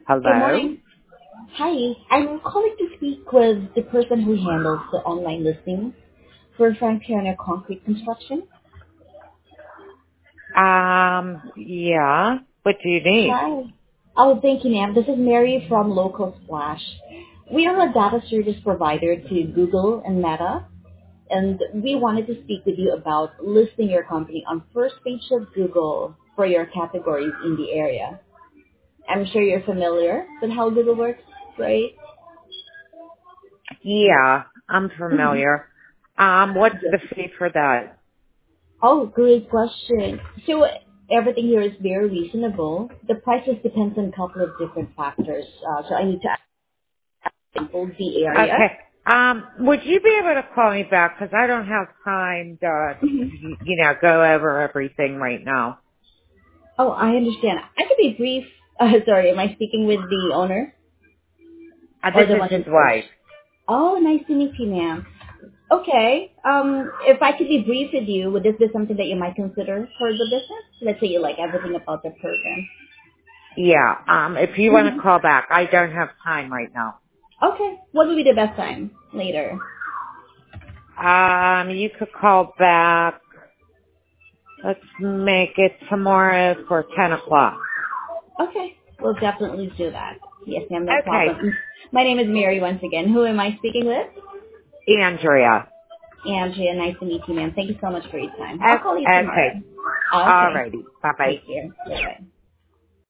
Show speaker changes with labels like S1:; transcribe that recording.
S1: Good
S2: Hello?
S1: morning. Hi, I'm calling to speak with the person who handles the online listing for Franconia Concrete Construction.
S2: Yeah. What do you need?
S1: Hi. Oh, thank you, ma'am. This is Mary from Local Splash. We are a data service provider to Google and Meta, and we wanted to speak with you about listing your company on first page of Google for your categories in the area. I'm sure you're familiar with how Google works, right?
S2: Yeah, I'm familiar. What's the fee for that?
S1: Oh, great question. So everything here is very reasonable. The prices depends on a couple of different factors. So I need to example the area.
S2: Okay. Would you be able to call me back? Because I don't have time to,
S1: Mhm.
S2: go over everything right now.
S1: Oh, I understand. I could be brief. Sorry, am I speaking with the owner or
S2: This
S1: the
S2: is
S1: one
S2: his
S1: in charge?
S2: wife.
S1: Oh, nice to meet you, ma'am. Okay. If I could be brief with you, would this be something that you might consider for the business? Let's say you like everything about the program.
S2: Yeah, if you want to
S1: Mhm.
S2: call back, I don't have time right now.
S1: Okay. What would be the best time later?
S2: You could call back. Let's make it tomorrow for 10 o'clock.
S1: Okay. We'll definitely do that. Yes, ma'am, no
S2: Okay.
S1: problem. My name is Mary once again. Who am I speaking with?
S2: Andrea.
S1: Andrea, nice to meet you, ma'am. Thank you so much for your time. I'll call you
S2: Okay.
S1: tomorrow. Okay.
S2: Alrighty. Bye bye.
S1: Take care. Bye-bye.